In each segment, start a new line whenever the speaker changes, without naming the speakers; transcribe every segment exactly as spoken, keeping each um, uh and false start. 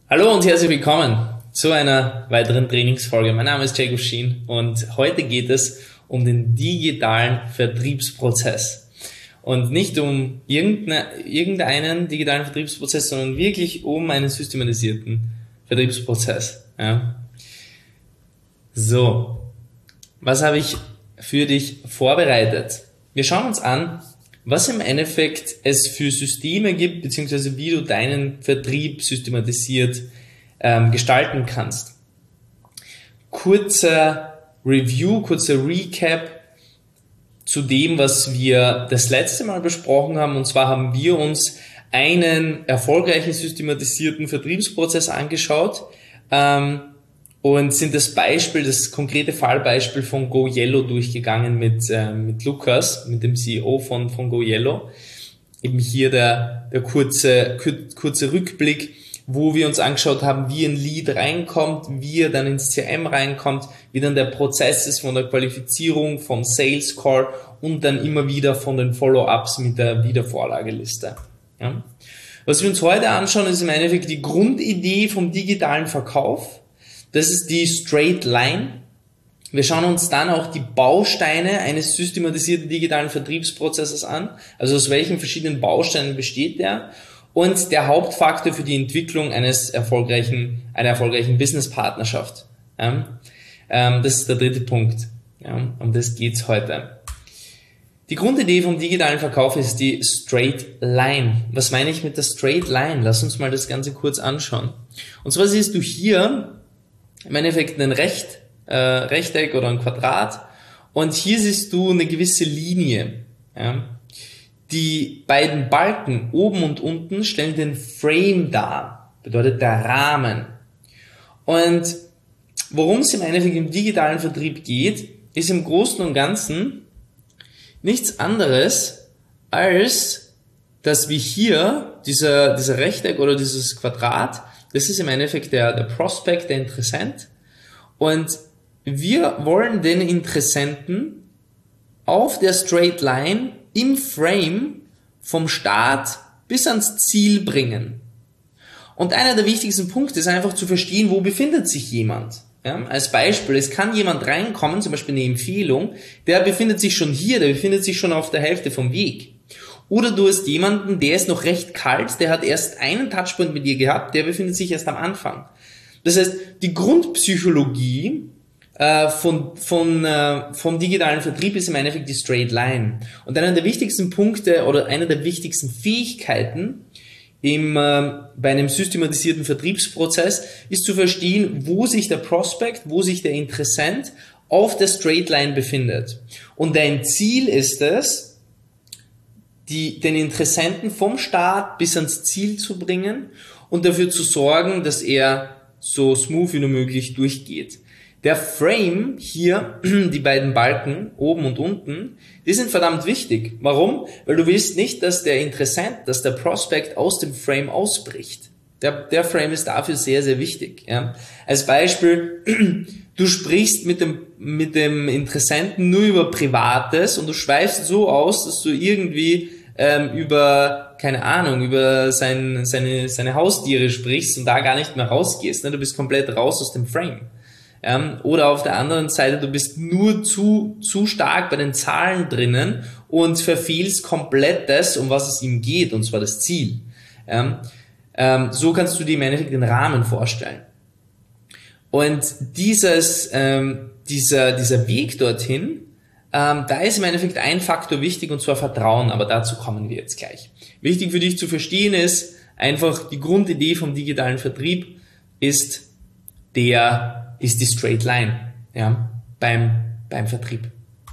Hallo und herzlich willkommen zu einer weiteren Trainingsfolge. Mein Name ist Jacob Schien und heute geht es um den digitalen Vertriebsprozess. Und nicht um irgendeinen digitalen Vertriebsprozess, sondern wirklich um einen systematisierten Vertriebsprozess. Ja. So, was habe ich für dich vorbereitet? Wir schauen uns an, was im Endeffekt es für Systeme gibt, beziehungsweise wie du deinen Vertrieb systematisiert ähm, gestalten kannst. Kurzer Review, kurzer Recap zu dem, was wir das letzte Mal besprochen haben. Und zwar haben wir uns einen erfolgreichen systematisierten Vertriebsprozess angeschaut ähm, und sind das Beispiel, das konkrete Fallbeispiel von GoYellow durchgegangen mit, äh, mit Lukas, mit dem C E O von, von GoYellow. Eben hier der, der kurze, kurze Rückblick, wo wir uns angeschaut haben, wie ein Lead reinkommt, wie er dann ins C R M reinkommt, wie dann der Prozess ist von der Qualifizierung, vom Sales Call und dann immer wieder von den Follow-ups mit der Wiedervorlageliste. Ja. Was wir uns heute anschauen, ist im Endeffekt die Grundidee vom digitalen Verkauf. Das ist die Straight Line. Wir schauen uns dann auch die Bausteine eines systematisierten digitalen Vertriebsprozesses an. Also aus welchen verschiedenen Bausteinen besteht der? Und der Hauptfaktor für die Entwicklung eines erfolgreichen, einer erfolgreichen Businesspartnerschaft. Ja, ähm, das ist der dritte Punkt. Ja, um das geht's heute. Die Grundidee vom digitalen Verkauf ist die Straight Line. Was meine ich mit der Straight Line? Lass uns mal das Ganze kurz anschauen. Und zwar siehst du hier im Endeffekt ein Recht, äh, Rechteck oder ein Quadrat und hier siehst du eine gewisse Linie. Ja. Die beiden Balken oben und unten stellen den Frame dar, bedeutet der Rahmen. Und worum es im Endeffekt im digitalen Vertrieb geht, ist im Großen und Ganzen nichts anderes, als dass wir hier, dieser, dieser Rechteck oder dieses Quadrat, das ist im Endeffekt der, der Prospect, der Interessent. Und wir wollen den Interessenten auf der Straight Line im Frame vom Start bis ans Ziel bringen. Und einer der wichtigsten Punkte ist einfach zu verstehen, wo befindet sich jemand. Ja, als Beispiel, es kann jemand reinkommen, zum Beispiel eine Empfehlung, der befindet sich schon hier, der befindet sich schon auf der Hälfte vom Weg. Oder du hast jemanden, der ist noch recht kalt, der hat erst einen Touchpoint mit dir gehabt, der befindet sich erst am Anfang. Das heißt, die Grundpsychologie äh, von, von, äh, vom digitalen Vertrieb ist im Endeffekt die Straight Line. Und einer der wichtigsten Punkte oder einer der wichtigsten Fähigkeiten im, äh, bei einem systematisierten Vertriebsprozess ist zu verstehen, wo sich der Prospect, wo sich der Interessent auf der Straight Line befindet. Und dein Ziel ist es, die, den Interessenten vom Start bis ans Ziel zu bringen und dafür zu sorgen, dass er so smooth wie nur möglich durchgeht. Der Frame hier, die beiden Balken oben und unten, die sind verdammt wichtig. Warum? Weil du willst nicht, dass der Interessent, dass der Prospect aus dem Frame ausbricht. Der, der Frame ist dafür sehr, sehr wichtig. Ja. Als Beispiel, du sprichst mit dem, mit dem Interessenten nur über Privates und du schweifst so aus, dass du irgendwie ähm, über, keine Ahnung, über sein, seine, seine Haustiere sprichst und da gar nicht mehr rausgehst. Ne? Du bist komplett raus aus dem Frame. Ähm, oder auf der anderen Seite, du bist nur zu, zu stark bei den Zahlen drinnen und verfehlst komplett das, um was es ihm geht, und zwar das Ziel. Ähm, ähm, so kannst du dir im Endeffekt den Rahmen vorstellen. Und dieses, ähm, dieser, dieser Weg dorthin, ähm, da ist im Endeffekt ein Faktor wichtig, und zwar Vertrauen, aber dazu kommen wir jetzt gleich. Wichtig für dich zu verstehen ist, einfach die Grundidee vom digitalen Vertrieb ist der, ist die Straight Line, ja, beim, beim Vertrieb.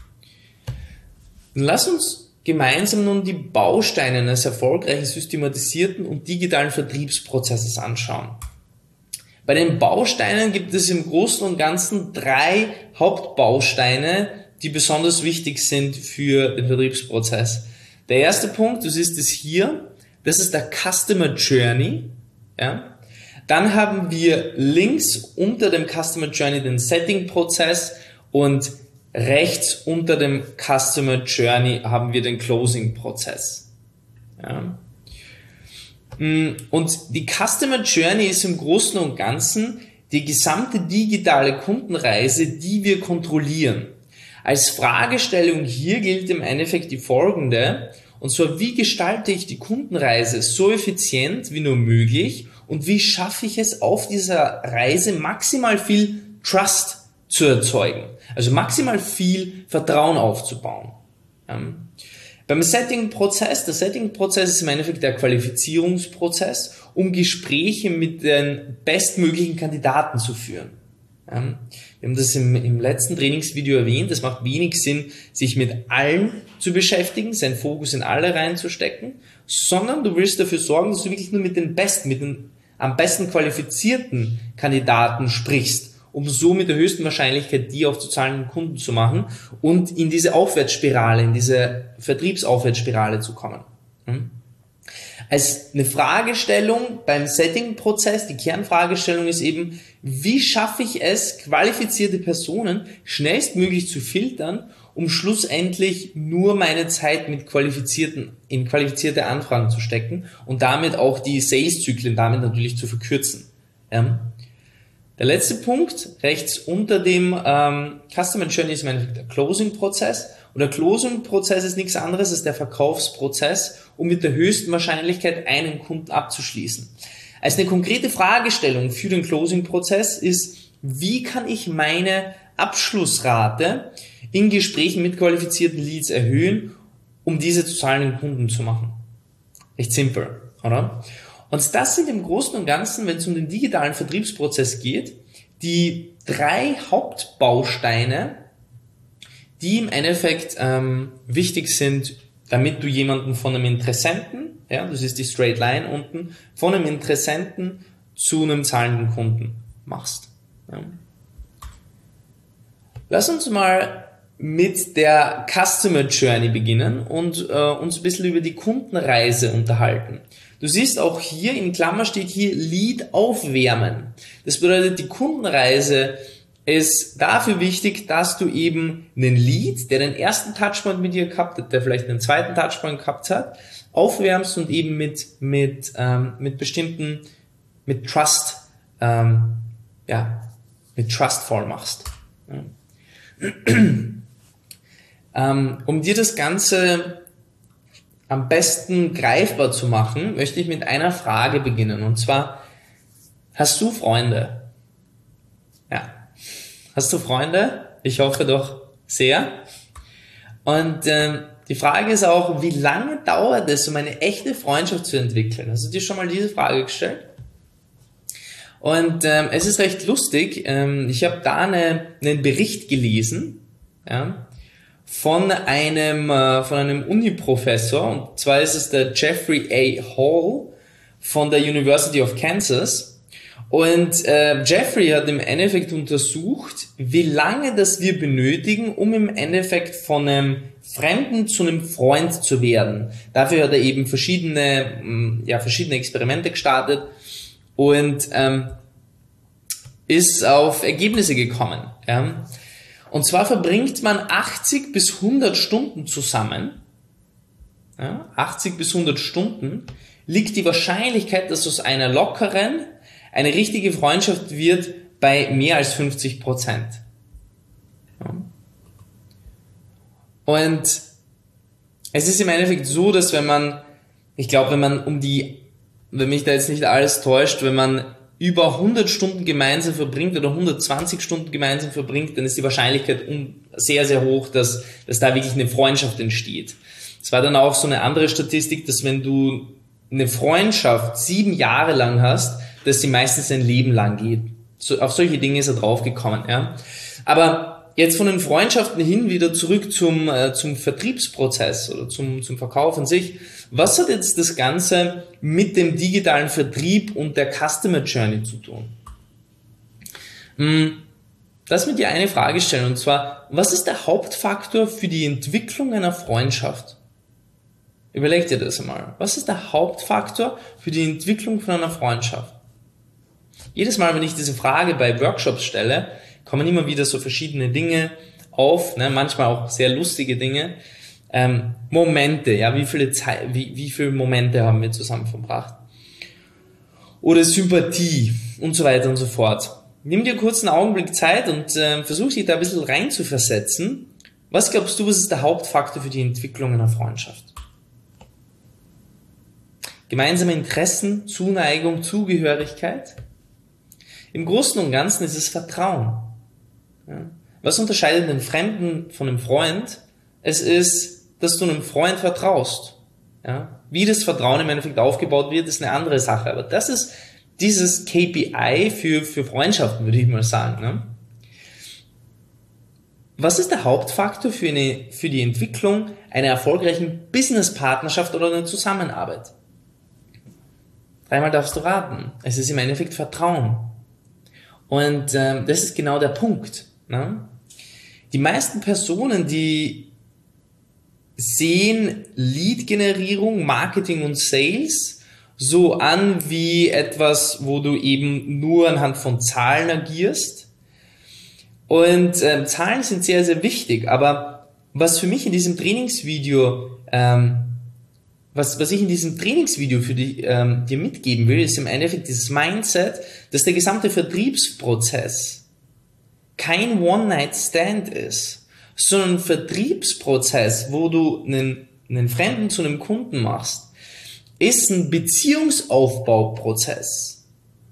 Dann lass uns gemeinsam nun die Bausteine eines erfolgreichen, systematisierten und digitalen Vertriebsprozesses anschauen. Bei den Bausteinen gibt es im Großen und Ganzen drei Hauptbausteine, die besonders wichtig sind für den Vertriebsprozess. Der erste Punkt, du siehst es hier, das ist der Customer Journey. Ja. Dann haben wir links unter dem Customer Journey den Setting-Prozess und rechts unter dem Customer Journey haben wir den Closing-Prozess. Ja. Und die Customer Journey ist im Großen und Ganzen die gesamte digitale Kundenreise, die wir kontrollieren. Als Fragestellung hier gilt im Endeffekt die folgende, und zwar, wie gestalte ich die Kundenreise so effizient wie nur möglich und wie schaffe ich es auf dieser Reise maximal viel Trust zu erzeugen, also maximal viel Vertrauen aufzubauen. Ähm, beim Setting-Prozess, der Setting-Prozess ist im Endeffekt der Qualifizierungsprozess, um Gespräche mit den bestmöglichen Kandidaten zu führen. Ähm, wir haben das im, im letzten Trainingsvideo erwähnt, es macht wenig Sinn, sich mit allen zu beschäftigen, seinen Fokus in alle reinzustecken, sondern du willst dafür sorgen, dass du wirklich nur mit den besten, mit den am besten qualifizierten Kandidaten sprichst, um so mit der höchsten Wahrscheinlichkeit die auch zu zahlenden Kunden zu machen und in diese Aufwärtsspirale, in diese Vertriebsaufwärtsspirale zu kommen. Als eine Fragestellung beim Setting-Prozess, die Kernfragestellung ist eben, wie schaffe ich es, qualifizierte Personen schnellstmöglich zu filtern, um schlussendlich nur meine Zeit mit qualifizierten, in qualifizierte Anfragen zu stecken und damit auch die Sales-Zyklen damit natürlich zu verkürzen. Ja. Der letzte Punkt, rechts unter dem ähm, Customer Journey, ist im Endeffekt der Closing-Prozess. Und der Closing-Prozess ist nichts anderes als der Verkaufsprozess, um mit der höchsten Wahrscheinlichkeit einen Kunden abzuschließen. Als eine konkrete Fragestellung für den Closing-Prozess ist, wie kann ich meine Abschlussrate in Gesprächen mit qualifizierten Leads erhöhen, um diese zu zahlenden Kunden zu machen? Echt simpel, oder? Und das sind im Großen und Ganzen, wenn es um den digitalen Vertriebsprozess geht, die drei Hauptbausteine, die im Endeffekt ähm, wichtig sind, damit du jemanden von einem Interessenten, ja, das ist die Straight Line unten, von einem Interessenten zu einem zahlenden Kunden machst. Ja. Lass uns mal mit der Customer Journey beginnen und äh, uns ein bisschen über die Kundenreise unterhalten. Du siehst auch hier, in Klammer steht hier Lead aufwärmen. Das bedeutet, die Kundenreise ist dafür wichtig, dass du eben einen Lead, der den ersten Touchpoint mit dir gehabt hat, der vielleicht einen zweiten Touchpoint gehabt hat, aufwärmst und eben mit mit ähm, mit bestimmten, mit Trust, ähm, ja, mit Trust voll machst. Ja. ähm, um dir das Ganze am besten greifbar zu machen, möchte ich mit einer Frage beginnen. Und zwar, hast du Freunde? Ja. Hast du Freunde? Ich hoffe doch sehr. Und ähm, die Frage ist auch, wie lange dauert es, um eine echte Freundschaft zu entwickeln? Hast du dir schon mal diese Frage gestellt? Und ähm, es ist recht lustig. Ähm, ich habe da eine, einen Bericht gelesen, ja, von einem äh, von einem Uni-Professor, und zwar ist es der Jeffrey A. Hall von der University of Kansas. Und äh, Jeffrey hat im Endeffekt untersucht, wie lange das wir benötigen, um im Endeffekt von einem Fremden zu einem Freund zu werden. Dafür hat er eben verschiedene ja verschiedene Experimente gestartet und ähm, ist auf Ergebnisse gekommen. Ja. Und zwar verbringt man achtzig bis hundert Stunden zusammen. Ja, achtzig bis hundert Stunden liegt die Wahrscheinlichkeit, dass aus einer lockeren eine richtige Freundschaft wird, bei mehr als fünfzig Prozent. Ja. Und es ist im Endeffekt so, dass wenn man, ich glaube, wenn man um die, wenn mich da jetzt nicht alles täuscht, wenn man über hundert Stunden gemeinsam verbringt oder hundertzwanzig Stunden gemeinsam verbringt, dann ist die Wahrscheinlichkeit sehr, sehr hoch, dass, dass da wirklich eine Freundschaft entsteht. Es war dann auch so eine andere Statistik, dass wenn du eine Freundschaft sieben Jahre lang hast, dass sie meistens ein Leben lang geht. So, auf solche Dinge ist er draufgekommen. Ja. Aber jetzt von den Freundschaften hin wieder zurück zum, äh, zum Vertriebsprozess oder zum, zum Verkauf an sich. Was hat jetzt das Ganze mit dem digitalen Vertrieb und der Customer Journey zu tun? Hm, lass mir dir eine Frage stellen, und zwar, was ist der Hauptfaktor für die Entwicklung einer Freundschaft? Überleg dir das einmal. Was ist der Hauptfaktor für die Entwicklung von einer Freundschaft? Jedes Mal, wenn ich diese Frage bei Workshops stelle, kommen immer wieder so verschiedene Dinge auf, ne, manchmal auch sehr lustige Dinge. Ähm, Momente, ja, wie viele Zeit, wie, wie viele Momente haben wir zusammen verbracht? oder Sympathie und so weiter und so fort. Nimm dir kurz einen Augenblick Zeit und äh, versuch dich da ein bisschen rein zu versetzen. Was glaubst du, was ist der Hauptfaktor für die Entwicklung einer Freundschaft? Gemeinsame Interessen, Zuneigung, Zugehörigkeit? Im Großen und Ganzen ist es Vertrauen. Ja. Was unterscheidet einen Fremden von einem Freund? Es ist, dass du einem Freund vertraust. Ja. Wie das Vertrauen im Endeffekt aufgebaut wird, ist eine andere Sache. Aber das ist dieses K P I für, für Freundschaften, würde ich mal sagen. Ne? Was ist der Hauptfaktor für, eine, für die Entwicklung einer erfolgreichen Business-Partnerschaft oder einer Zusammenarbeit? Dreimal darfst du raten. Es ist im Endeffekt Vertrauen. Und ähm, das ist genau der Punkt. Ne? Die meisten Personen, die sehen Lead-Generierung, Marketing und Sales so an wie etwas, wo du eben nur anhand von Zahlen agierst. Und ähm, Zahlen sind sehr, sehr wichtig. Aber was für mich in diesem Trainingsvideo, ähm, was, was ich in diesem Trainingsvideo für dich, ähm, dir mitgeben will, ist im Endeffekt dieses Mindset, dass der gesamte Vertriebsprozess kein One-Night-Stand ist, sondern ein Vertriebsprozess, wo du einen, einen Fremden zu einem Kunden machst, ist ein Beziehungsaufbauprozess.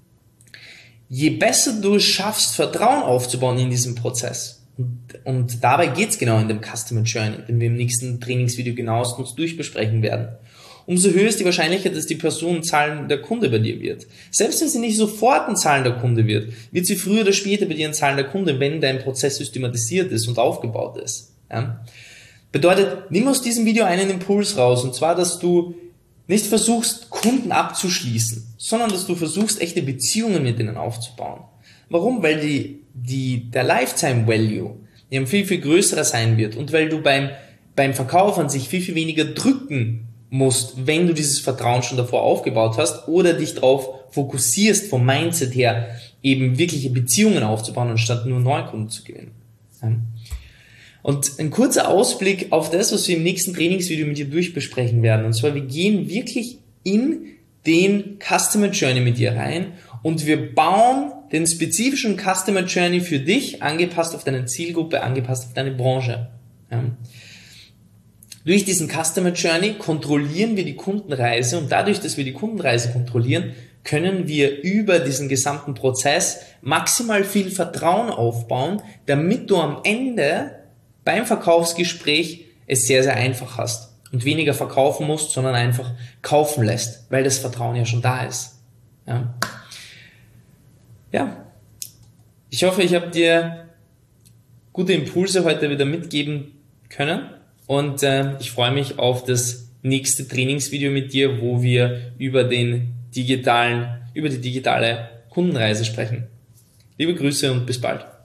Je besser du es schaffst, Vertrauen aufzubauen in diesem Prozess, und, und dabei geht's genau in dem Customer Journey, den wir im nächsten Trainingsvideo genauestens durchbesprechen werden, umso höher ist die Wahrscheinlichkeit, dass die Person ein zahlender Kunde bei dir wird. Selbst wenn sie nicht sofort ein zahlender Kunde wird, wird sie früher oder später bei dir ein zahlender Kunde, wenn dein Prozess systematisiert ist und aufgebaut ist. Ja? Bedeutet, nimm aus diesem Video einen Impuls raus, und zwar, dass du nicht versuchst, Kunden abzuschließen, sondern dass du versuchst, echte Beziehungen mit denen aufzubauen. Warum? Weil die, die, der Lifetime Value ja viel, viel größerer sein wird, und weil du beim, beim Verkauf an sich viel, viel weniger drücken musst, wenn du dieses Vertrauen schon davor aufgebaut hast oder dich darauf fokussierst, vom Mindset her eben wirkliche Beziehungen aufzubauen, anstatt nur Neukunden zu gewinnen. Ja. Und ein kurzer Ausblick auf das, was wir im nächsten Trainingsvideo mit dir durchbesprechen werden. Und zwar, wir gehen wirklich in den Customer Journey mit dir rein und wir bauen den spezifischen Customer Journey für dich, angepasst auf deine Zielgruppe, angepasst auf deine Branche. Ja. Durch diesen Customer Journey kontrollieren wir die Kundenreise, und dadurch, dass wir die Kundenreise kontrollieren, können wir über diesen gesamten Prozess maximal viel Vertrauen aufbauen, damit du am Ende beim Verkaufsgespräch es sehr, sehr einfach hast und weniger verkaufen musst, sondern einfach kaufen lässt, weil das Vertrauen ja schon da ist. Ja, ja. Ich hoffe, ich habe dir gute Impulse heute wieder mitgeben können, und äh, ich freue mich auf das nächste Trainingsvideo mit dir, wo wir über den digitalen, über die digitale Kundenreise sprechen. Liebe Grüße und bis bald.